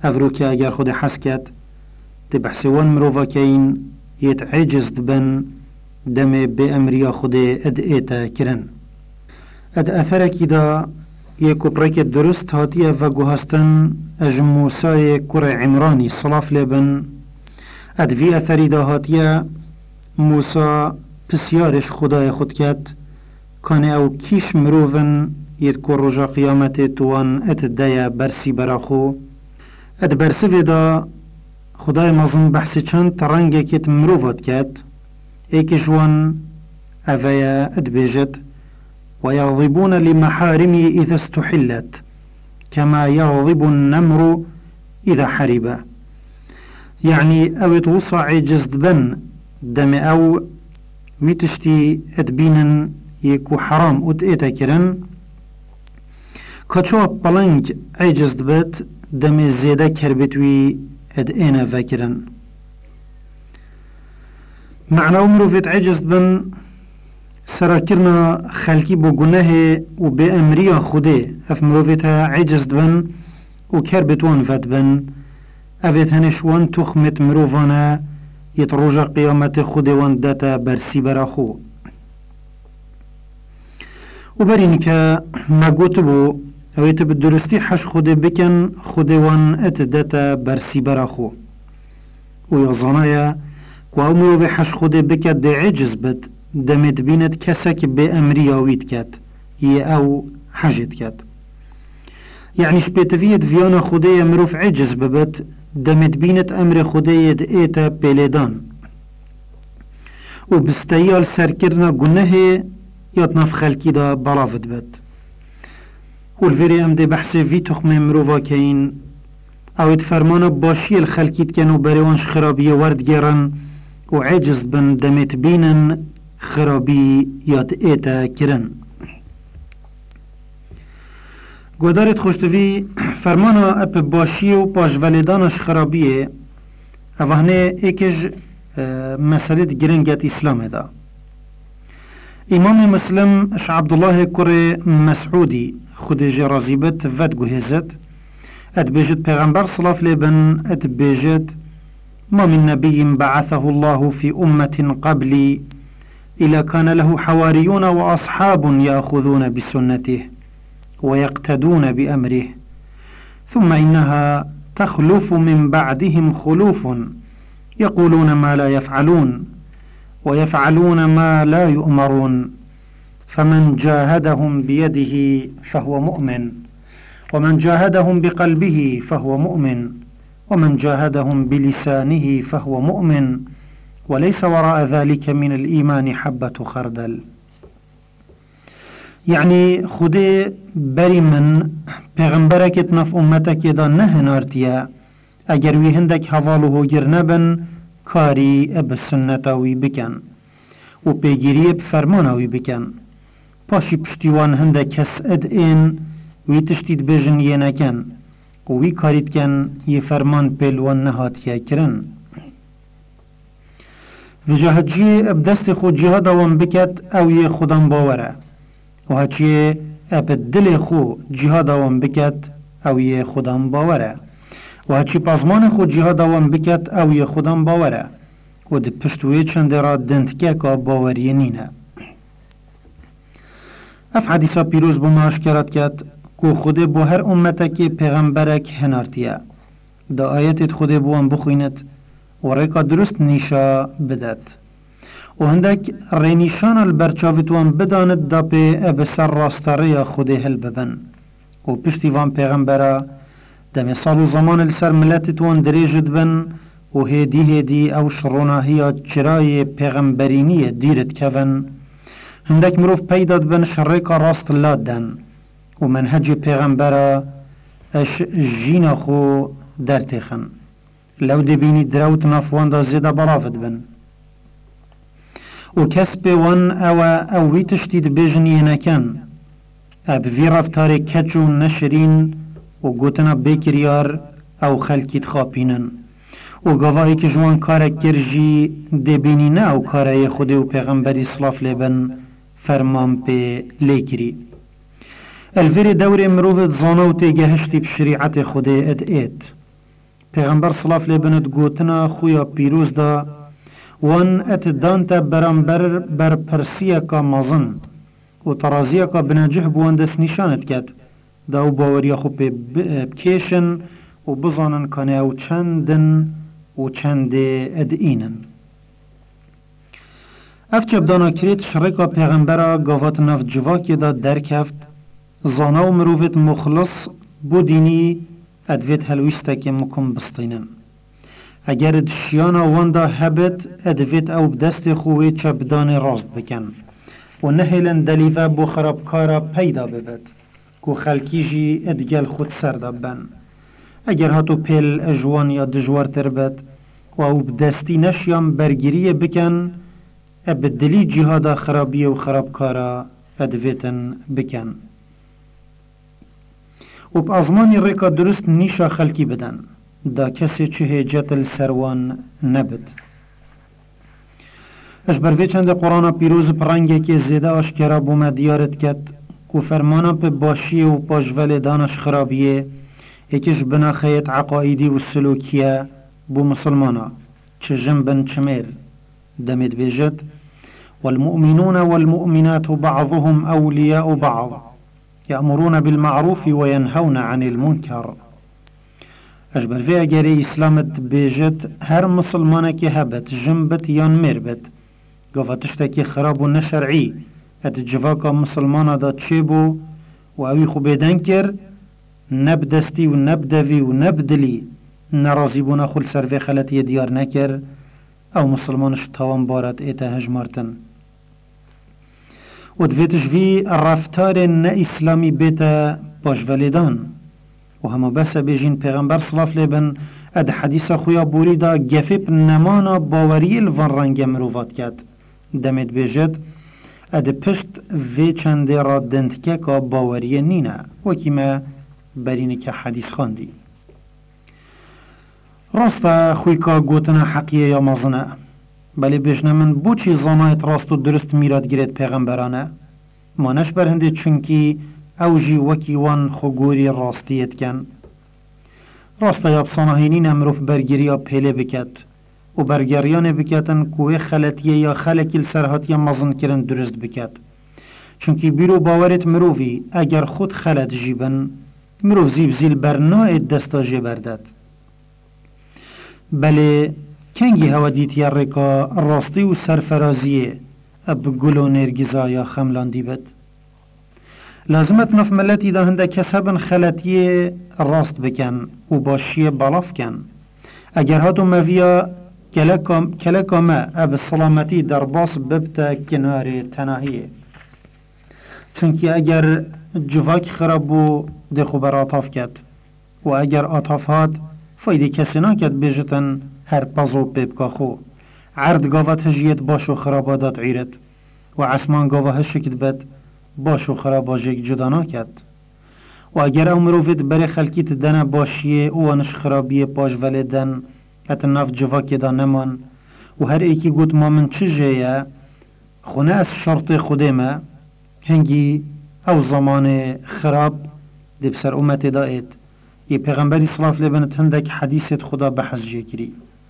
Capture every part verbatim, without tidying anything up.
افروكا اگر خود حسكت تبحسوان مروفا كين يتعجز دبن دم بأمريا خود اد ايتا كرن اد اثركي دا يكو بريك درست هاتيه وگوهستن اج موسى كر عمراني صلاف لبن اد في اثري دا هاتيه موسى بسيارش خدای خود کت کانه او کیش مروفن ید که رجا قیامت توان ات دیا برسی براخو ات برسی ویدا خدای مظن بحثی چند ترنگه کت مروفت کت ایک جوان اویا ات بیجت ويغضبون لمحارمه إذا استحلت كما يغضب النمر إذا حرب يعني او توصى عجز بن دم او ويتشتي ادبينن يكو حرام ات ايتا كرن كچو بلنج عجز دبت دم زيادة كربتوي اد اينا فاكرن معنى عمرو فيت عجز بن سراكرنا خلقي بو گناه و بأمريا خوده اف مروفيتها عجز بن و كربتوان فات بن افيت هنشوان تخمت مروفانا يتروجا قيامت خودوان داتا برسي براخو وبرين كا ما قوتبو او يتب الدرستي حش خود بكن خودوان ات داتا برسي براخو ويظنايا وعمرو في حش خود بكت دي عجز بد دمت بينت كسك بأمريا ويتكت ي او حاجت كت يعني شبيتفيت فيانا خودية مروف عجز ببت دمت بينت أمر خودية دئيتا بيليدان وبستيال سركرنا قنه يطنف خلقي دا برافت بت والفيري ام دي بحثي في تخمي مروفا كين او يتفرمانا باشي الخلقيت كانوا بريوانش خرابية ورد جيران وعجز بن دمت بينن خرابي يدئيتا كرن گودارت خوشتوی فرمانا اپ باشی و پاش ولیدانش خرابیه اوهنه ایکج مسئله گرنگت اسلام دا امام مسلم اش عبدالله کر مسعودی خود جرازیبت ود گوهزت ات بیجت پیغمبر صلاف لبن ات بیجت ما من نبي بعثه الله في أمة قبلي إلا كان له حواريون وأصحاب يأخذون بسنته ويقتدون بأمره ثم إنها تخلف من بعدهم خلوف يقولون ما لا يفعلون ويفعلون ما لا يؤمرون فمن جاهدهم بيده فهو مؤمن ومن جاهدهم بقلبه فهو مؤمن ومن جاهدهم بلسانه فهو مؤمن وليس وراء ذلك من الإيمان حبة خردل يعني خودي بري من پیغمبرك اتنف امتك دا نهنارتيا اگر وي هندك حوالو گرنبن كاري اب سنتاوي بكن و پیگیری اب فرماناوي بكن پاشي پشتیوان هندك کس اد این وي تشتید بجن ينكن و وي كاريت كن ي فرمان پلوان نهاتيا کرن وجاهد جي اب دست خود جهاد وان بكت او ي خودم باوره و هچی اب دل خو جهاد وان بکت او ی خودم باوره و هچی پازمان خو جهاد وان بکت او ی خودم باوره و د پشتوی چند را دنتکه که باوری نینه اف حدیثا پیروز بماش کرد کت که خود با هر امتک پیغمبرک هنارتیه دا آیت خود بوان بخوینت و ریکا درست نیشا بدت و هندک رینیشان البرچاوتوان بداند دا پی اب سر راستاری خودی هل ببن و پشتیوان پیغمبرا دم سال و زمان السر ملتتوان دریجد بن و هیدی هیدی او شروناهی چرای پیغمبرینی دیرت کون هندک مروف پیداد بن شریک راست لادن و منهج پیغمبرا اش جینا خو درتخن لو دبینی دروت نافوان دا زیده برافت بن و کسب وان او اوی تشتید بجنی نکن اب وی رفتار کچو نشرین و گوتنا بکریار او خلکیت خاپینن و گواهی که جوان کار کرجی دبینی نه او کارای خود و پیغمبری صلاف لبن فرمان پی لیکری الویر دور مروفت زانو تیگهشتی بشریعت خود اد ایت پیغمبر صلاف لبند گوتنا خویا پیروز دا وان ات دانتا برانبر بر پرسیه کا مازن و ترازیه کا بنجه بوان دست نشانت کد دا و باوریا خو بکیشن و بزانن کنه او چندن و چند ادینن. اف چبدانا کرید شرکا پیغمبرا گاوات نفت جواکی دا درکفت زانا و مروفت مخلص بو دینی ادویت هلویسته که مکم بستینن. اگر دشیانا واندا هبت ادویت او بدست خوی چبدان راست بکن و نهیلن دلیفه بو خرابکارا پیدا ببد که خلکی جی ادگل خود سرده بن. اگر هاتو پیل اجوان یا دجوار تربت و او بدستی نشیان برگیری بکن ابدلی جهادا خرابی و خرابکارا ادویتن بکن و با ازمانی ریکا درست نیشا خلکی بدن دا کسی چه هجت السروان نبد. اش بروی چند قرآن پیروز پرنگه که زیده آشکرا بومه دیارت کد که فرمانا پی باشیه و پاجول دانش خرابیه یکیش بنا خیط عقایدی و سلوکیه بو مسلمانا چه جنبن چمیر دمید بیجد والمؤمنون والمؤمنات بعضهم أولياء بعض يأمرون بالمعروف وينهون عن المنكر. اجبر في اگری اسلامت بیجد هر مسلمانه که هبت جنبت یان مربت گفتشتکی خراب و نشرعی ات جواکا مسلمانه دا چه بو و اوی خوبیدن کر نبدستی و نبدوی و نبدلی نرازی بونا خل سرفی خلطی دیار نکر او مسلمانش تاوان بارد ایتا هجمارتن و دویتش وی رفتار نه اسلامی بیتا باش ولیدان و همه بس بیجین پیغمبر صلاف لیبن اد حدیث خویا بوری دا گفیب نمانا باوری الوان رنگ مروفات کد دمید بیجد اد پشت وی چنده را دندکه که باوری نینه وکی ما برینه که حدیث خاندی راستا خوی که گوتنا حقیه یا مازنه بلی بجنه من بو چی زانایت راست و درست میراد گرید پیغمبرانه ما نش برهنده چونکی او جی وکی وان خوگوری راستیت کن راستا یا بسانهینین امروف برگیری یا پیله بکت و برگریان بکتن کوه خلطیه یا خلکی السرحاتی مازن کرن درست بکت چونکی بیرو باورت مروفی اگر خود خلط جیبن مروف زیب زیل برنای دستا جی بردد بله کنگی هوا دیت یا رکا راستی و سرفرازیه اب گلو نرگزا یا خملاندی بد لازمت نف ملتی دا هنده کسبن خلطیه راست بکن و باشیه بلاف کن اگر هاتو مویا کلکا ما اب سلامتی در باس ببتا کنار تناهیه چونکی اگر جواک خرابو دخو بر آتاف کد و اگر آتاف هاد فایده کسی ناکد بیجتن هر پازو ببکا خو عرض گاوت هجیت باشو خرابادات عیرت و عسمان گاوه هشکت بد باشو خراباجک جدا ناکد و اگر او مروفت بره خلکیت دنه باشیه او انش خرابیه پاش ولدن ات ناف جواکی دا نمان و هر ایکی گوت ما من چه جایه خونه از شرط خودمه هنگی او زمان خراب دی بسر امت دایت یه پیغمبری صلاف لبنت هندک حدیثت خدا بحث جکری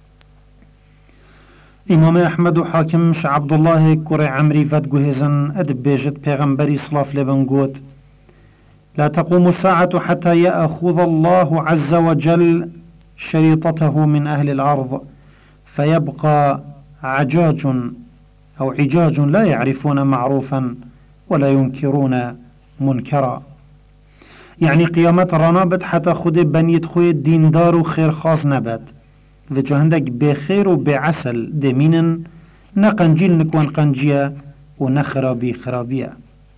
امام احمد و حاکمش عبدالله کره عمری فد گوهزن اد بیجت پیغمبری صلاف لبن گوت لا تقوم الساعة حتى يأخذ الله عز وجل شريطته من أهل الأرض فيبقى عجاج أو عجاج لا يعرفون معروفا ولا ينكرون منكرا يعني قيامة رانابت حتى خود بنيت خوي ديندار و خير خاص نبت و جهندك بخير و بعسل دمينن نقنجيل نكوان قنجية و نخرابي خرابية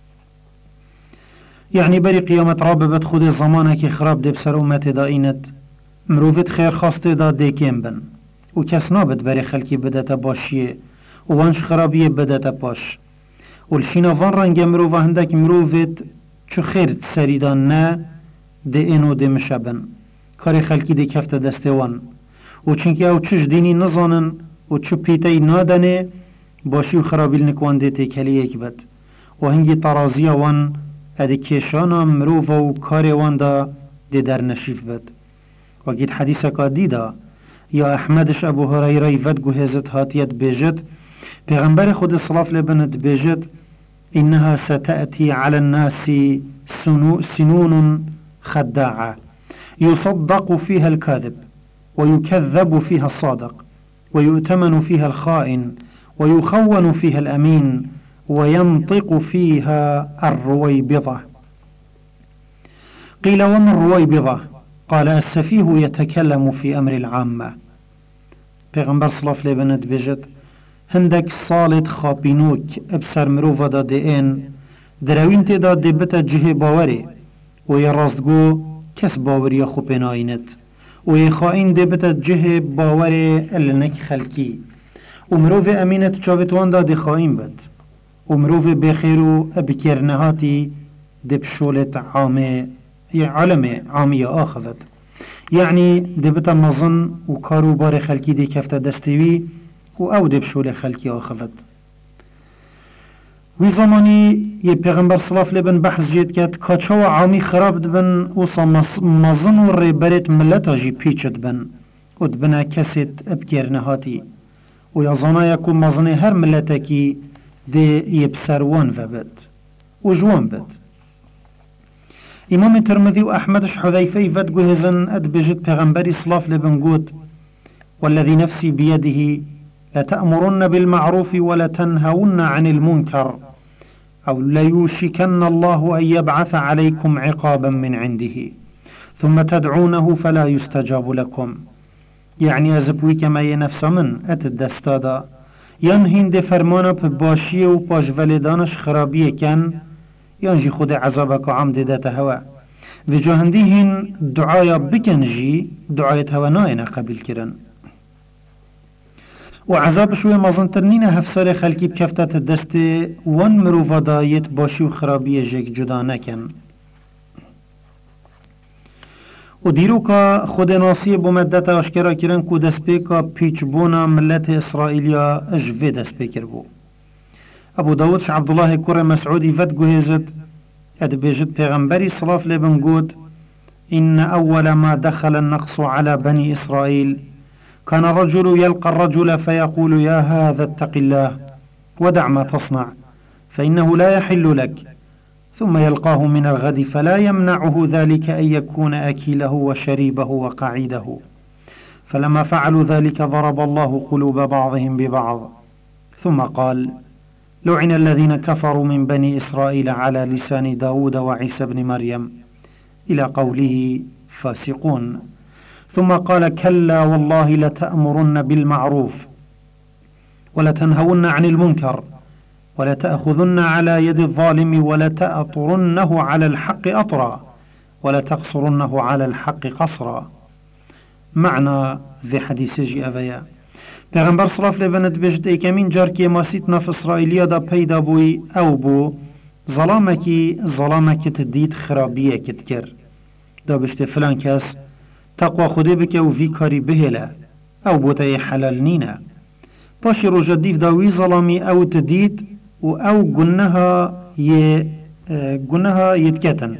يعني بري قيامة راببت خود زمانك خراب دي بسر امت دائنت مروفت خير خاص دا ديكين بن و كس نابت بري خلقي بدتا باشيه و وانش خرابيه بدتا باش و الشينا فان رنگ مروفا هندك مروفت چو خیر سریدان نه ده اینو ده مشبن کاری خلکی ده کفت دسته وان و چونکه او چش دینی نزانن و چو پیتای نادنه باشی و خرابیل نکوان ده تکلی یک بد و هنگی ترازی وان اده کشانا مروف و کاری وان ده ده در نشیف بد وقید حدیثه که دیده یا احمدش ابو هریره ود گوهزت هاتیت بیجت پیغمبر خود صلاف لبنت بیجت إنها ستأتي على الناس سنون خداعة يصدق فيها الكاذب ويكذب فيها الصادق ويؤتمن فيها الخائن ويخون فيها الأمين وينطق فيها الرويبضة. قيل وما الرويبضة؟ قال السفيه يتكلم في أمر العامة. پیغمبر صلاف لبنت بجد هندك صالت خابينوك ابسر مروفا دا دين دراوين تدا دبتا جه باوري ويرازدگو كس باوري خوبيناينت ويخائن دبتا جه باوري اللنك خلقي ومروف امينت چاوتوان دا دي خائن بد ومروف بخيرو بكرنهاتي دبشولت عامي علم عامي آخذت يعني دبتا مظن وكارو بار خلقي دي كفتا دستوي و او دبشول خلقي آخذت. وی زمانی یه پیغمبر صلاف لبن بحث جید کد کاچا و عامی خراب دبن و مزن و ریبرت ملتا جی پیچد بن و دبنا کسید ابگرنه هاتی و یازانا یکو مزن هر ملتا کی ده یبسروان و بد و جوان بد. امام ترمذی و احمدش حذیفه ود گوهزن اد بجد پیغمبری صلاف لبن گود والذي نفسي بيده لتأمرن بالمعروف ولتنهون عن المنكر أو ليوشكن الله أن يبعث عليكم عقابا من عنده ثم تدعونه فلا يستجاب لكم. يعني أزبوي كما ينفس من أتدستادا ينهين دي فرمانا بباشيه و باش ولدانش خرابيه كان ينجي خود عذابك عمد دات هوا وجاهنديهن دعايا بكنجي دعاية هوا ناينا قبل كرن وعذاب شوية مازنترنين هفسار خلقي بكفتة الدست وان مروفا دايت باشي و خرابية جيك جدا نكن و ديروكا خود ناصيب ومدت اشكرا كرن كو دست بيكا بيچ بونا ملت اسرائيليا اجوه دست بيكر بو. ابو داودش عبدالله كور مسعودي فد گوهزت اد بيجد پیغمبري صلاف لبن قود إن أول ما دخل النقص على بني إسرائيل كان الرجل يلقى الرجل فيقول يا هذا اتق الله ودع ما تصنع فإنه لا يحل لك ثم يلقاه من الغد فلا يمنعه ذلك أن يكون أكيله وشريبه وقعيده فلما فعلوا ذلك ضرب الله قلوب بعضهم ببعض ثم قال لعن الذين كفروا من بني إسرائيل على لسان داود وعيسى بن مريم إلى قوله فاسقون ثم قال كلا والله لتأمرن بالمعروف ولتنهون عن المنكر ولتأخذن على يد الظالم ولتأطرنه على الحق أطرا ولتقصرنه على الحق قصرا. معنى ذي حديث جي أفيا پیغمبر صلاف لبنت بجد ایکمین جار که ماسیت نف اسرائیلیا دا پیدا بوی او بو ظلامکی ظلامکی تدید خرابیه کت کر دا بشت فلان کس تقوى خوده بکه و وی کاری بهله او بوتای حلال نینا پاشی رو جدیف داوی ظلامی او تدید و او گنها ی گنها یتکتن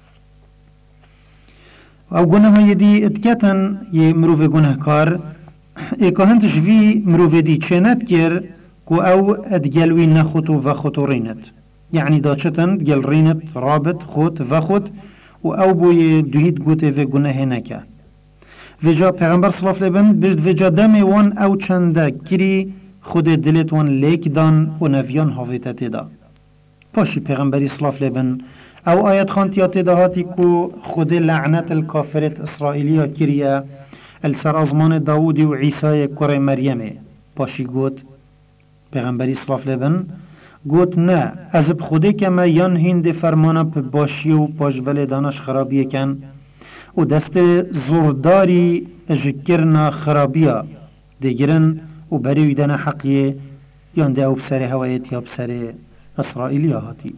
او گنها یدی اتکتن ی مروف گنه کار ایکا هندش وی مروف دی چنت کر کو او ادگلوی نخوت و خطورینت یعنی دا چتن دگل رینت رابط خود و خود و او بوی دوهید گوته و گناه نکه وجا پیغمبر صلی الله علیه و سلم بجد وجا دم وان او چنده گری خود دلت وان لیک دان و نویان حافظت دا پاشی پیغمبری صلی الله علیه و سلم او آیت خانتیات دهاتی کو خود لعنت الکافرت اسرائیلیا کریه السر ازمان داودی و عیسی کره مریمه پاشی گوت پیغمبری صلی الله علیه و سلم گوت نه از بخوده که ما یان هند فرمانا په باشی و پاش ولدانش خرابیه کن و دست زورداری اجکرنا خرابیه دیگرن و بریویدن حقیه یان ده او بسر هوایت یا بسر اسرائیلی هاتی.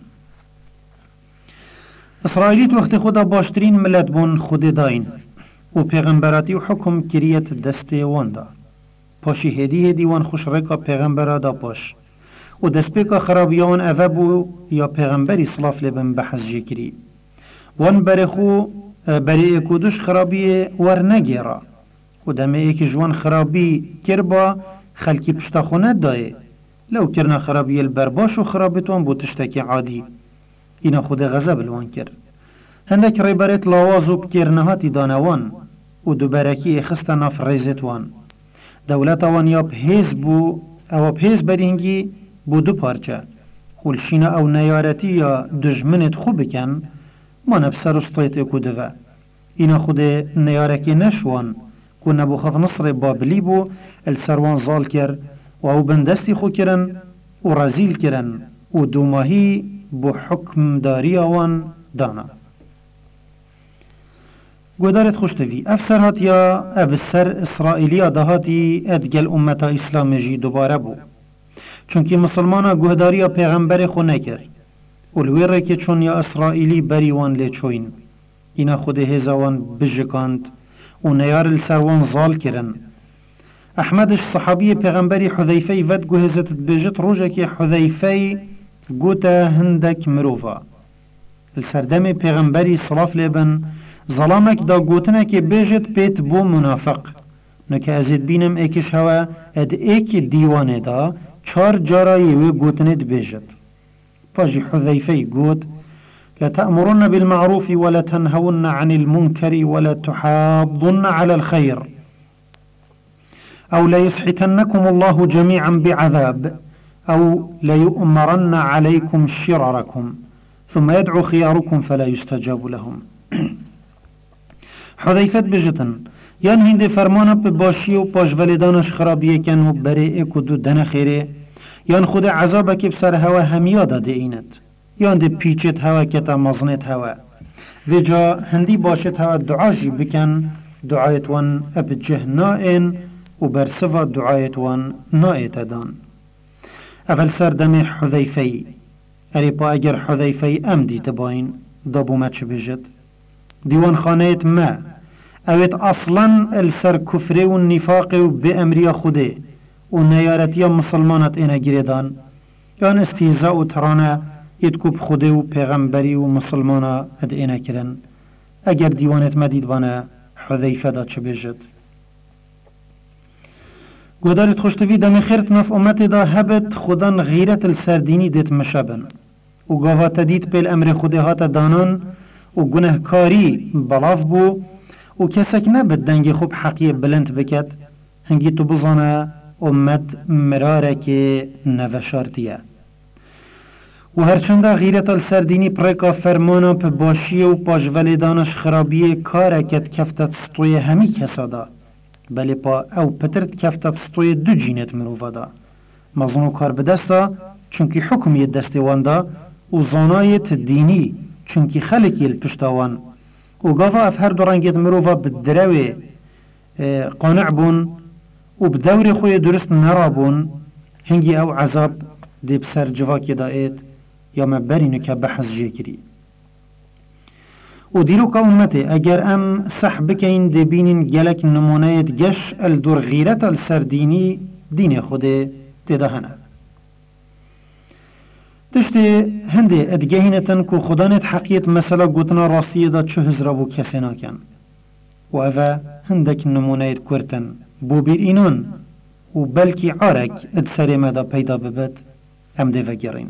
اسرائیلیت وقت خدا باشترین ملت بون خود داین و پیغمبراتی و حکم کریت دست واندا پاشی هدی هدی وان خوش رکا پیغمبرا دا پاش و دست پیکا خرابیان اوه بو یا پیغمبری صلاف لبن بحث جکری وان برخو بری اکودش خرابی ور نگیرا و دمه ایک جوان خرابی کربا خلکی پشتاخونه دایه لو کرنا خرابی البرباش و خرابتوان بو تشتکی عادی اینا خود غضب الوان کر هندک ریبرت لاوازو بکرنهاتی دانوان و دوبرکی اخستا ناف ریزتوان دولت وان یا بهیز بو او بهیز برینگی بو دو پارچه ولشینا او نیارتی یا دجمنت خوب بکن ما نبسر استایت اکو دوه اینا خود نیارکی نشوان که نبوخذ نصر بابلی بو السروان زال کر و او بندستی خو کرن و رزیل کرن و دوماهی بو حکم داری آوان دانا گودارت خوشتوی افسر هات یا ابسر اسرائیلی دهاتی ادگل امتا اسلام جی دوباره بو چونکی مسلمانا گهداری پیغمبر خو نکر اولویره که چون یا اسرائیلی بریوان لیچوین اینا خود هزوان بجکاند و نیار السروان زال کرن احمدش صحابی پیغمبری حذیفه ود گوهزت بجت روژه که حذیفه گوتا هندک مروفا السردم پیغمبری صلاف لیبن ظلامک دا گوتنه که بجت پیت بو منافق نکه ازید بینم ایکش هوا اد ایک دیوانه دا چار جارایی وی گوتنه د بجت باجی حذیفه گوت لتأمرن بالمعروف ولا تنهون عن المنكر ولا تحاضن على الخير أو ليسحتنكم الله جميعا بعذاب أو ليؤمرن عليكم شرركم ثم يدعو خياركم فلا يستجاب لهم حذيفة بجتن یان هنده فرمانا به باشی و پاشولیدانش خرابیه کن و بره اکو دو دن خیره یان خود عذابه که بسر هوا همیا داده اینت یان ده پیچت هوا کتا مزنت هوا و جا هندی باشت هوا دعاجی بکن دعایت وان اب جهنائن و برسوا دعایت وان نائت دان اول سردم حذیفی اری پا اگر حذیفی ام دیت باین دابو ما چه بجد دیوان خانهت ما اوید اصلا السر کفره و نفاق و به امری خوده و نیارتی مسلمانت اینا گریدان یان استیزا و ترانه ایدکوب خوده و پیغمبری و مسلمانا اد اینا کرن اگر دیوانت مدید بانه حذیفه دا چه بجد گودارت خوشتوی دمی خیرت نف امت دا هبت خودان غیرت السردینی دیت مشابن و گاوات دید پیل امر خوده هات دانان و گنهکاری بلاف بو و کسک نبد دنگ خوب حقی بلند بکد هنگی تو بزانه امت مراره که نوشارتیه و هرچنده غیرت السردینی پرکا فرمانا پا باشی و پاجولیدانش خرابیه کاره کت کفتت سطوی همی کسادا بله پا او پترت کفتت سطوی دو جینت مروفا دا مزنو کار بدستا چونکی حکمی دستی واندا و زانایت دینی چونکی خلقی الپشتاوان و گاوا اف هر دو رنگیت مروفا بدروی قانع بون و بدور خوی درست نرابون هنگی او عذاب دی بسر جواکی دائید یا مبرینو که بحث جه کری و دیلو که امته اگر ام صح بکین دی بینین گلک نمونهت گش الدور غیرت السردینی دین خوده تدهنه تشتی هنده ادگهینتن که خدانت حقیت مثلا گوتنا راستیه دا چه هزرابو کسی ناکن و اوه هندک نمونهت کرتن بو بیر اینون و بلکی عارک اد سری مدا پیدا ببد ام ده وگرین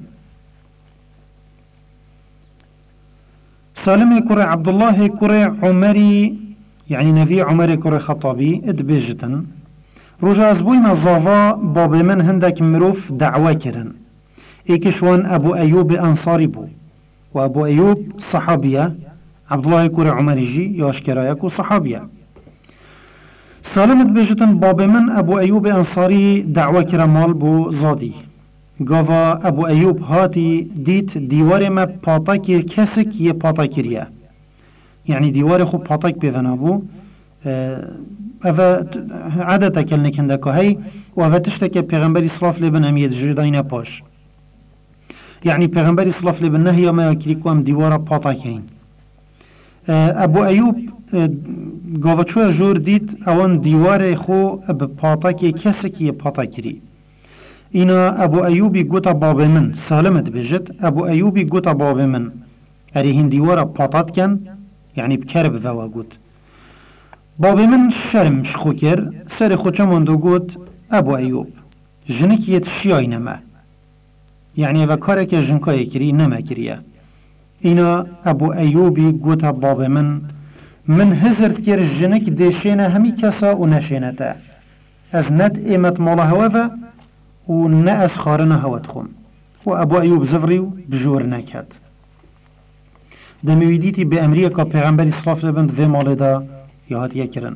سالم كرة عبد الله كرة عمري يعني نبي عمر كرة خطابي اد بيجتن رجع زبوي ما زافا باب من هندك مروف دعوة كرن ايكشوان ابو ايوب انصاري بو وابو ايوب صحابية عبد الله كرة عمري جي ياشكرايكو صحابية سالم اد بيجتن باب من ابو ايوب انصاري دعوة كرمال بو زادي گاوا ابو ایوب هاتی دیت دیوار ما پاتاک کسک یه پاتاکریه یعنی دیوار خوب پاتاک بیونا بو اوه عادتا کل نکنده که هی و اوه تشتک پیغمبری صلاف لیبن همیت جداین پاش یعنی پیغمبری صلاف لیبن نهی ما یکریکو هم دیوار پاتاک هین ابو ایوب گاوا چوه جور دیت اوان دیوار خو اب پاتاک کسک یه پاتاکری اینا ابو ایوبی گوتا باب من سالمت بجد ابو ایوبی گوتا باب من اری هندیوارا پاتات کن يعني بكرب ذا قوت بابي من شرم شخو كر سر خوچا مندو قوت أبو أيوب جنك يتشياي نما يعني ذا كارك جنكا يكري نما كريا إنا أبو أيوبي قوت بابي من من هزرت كر جنك ديشينا همي كسا ونشينتا از ند ايمت مالا هوا و نه از خارنا هوا تخم و ابو ایوب زفریو بجور نکد دمیویدیتی به امریکا پیغمبری صلاف لبند و مالا دا یاد یکرن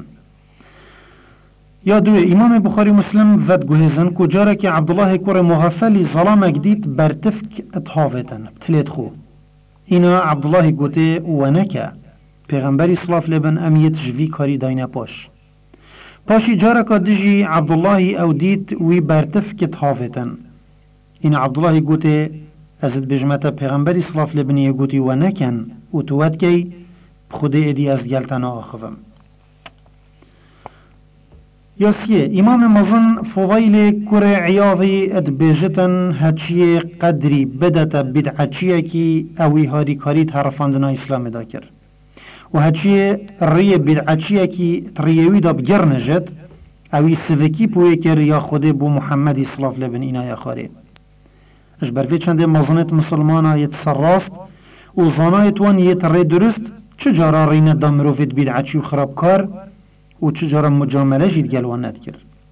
یا دوی امام بخاری مسلم ود گوهزن کجاره که عبدالله کور مغفلی ظلام گدید برتفک اتحافتن بتلید خو اینا عبدالله گوته و نکه پیغمبری صلاف لبن امیت جوی کاری داینه پاش پاشی جارکا دجی عبدالله او دید وی برتف کت حافتن این عبدالله گوته ازد بجمتا پیغمبری صلاف لبنی گوتی و نکن و تواد کی بخوده ایدی از گلتنا آخوم یاسیه امام مزن فضایل کر عیاضی اد بیجتن هچیه قدری بدتا بدعچیه کی اوی هاری کاری تعرفاندنا اسلام دا کر و هچیه ریه بدعچیه کی تریوی دا بگر نجد اوی سوکی پوی کر یا خوده بو محمدی صلاف لبن اینا یا خاره اش برفی چنده مزنت مسلمانا یت سراست و زانایت وان یت ری درست چجارا رینه دا مروفید بدعچی و خرابکار و چجارا مجامله جید گلوان ند کر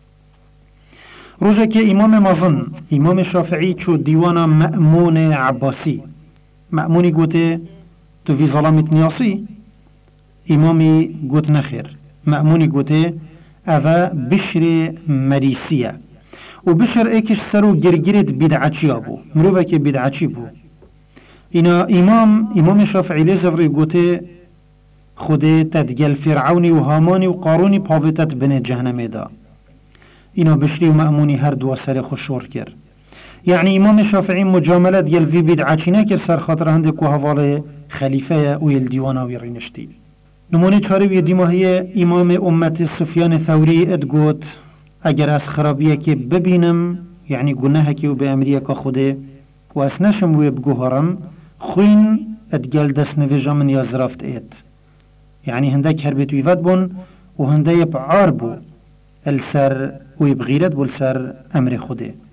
روژه که امام مزن امام شافعی چو دیوانا مأمون عباسی مأمونی گوته تو فی ظلامت نیاسی امامی گوت نخیر مأمونی گوته اوه بشر مریسیه و بشر ایکش سرو گرگرت بدعچی بو مروفه که بدعچی بو اینا امام امام شافعی لزفری گوته خوده تدگل فرعونی و هامانی و قارونی پاوتت بنه جهنمه دا اینا بشری و مأمونی هر دو سر خوشور کر یعنی امام شافعی مجاملت گل وی بدعچی نکر سر خاطر هنده که حوال خلیفه و یل دیوانا وی رینشتی نمونه چاره وی دیماهی امام امت سفیان ثوری ادگوت اگر از خرابیه که ببینم یعنی گناه که و به امریکا خوده و از نشم وی بگوهرم خوین ادگل دست نویجا من یا زرافت اید يعني هندك هربت ويفات بون وهندي بعار بو السر ويبغيرت بو السر أمر خوده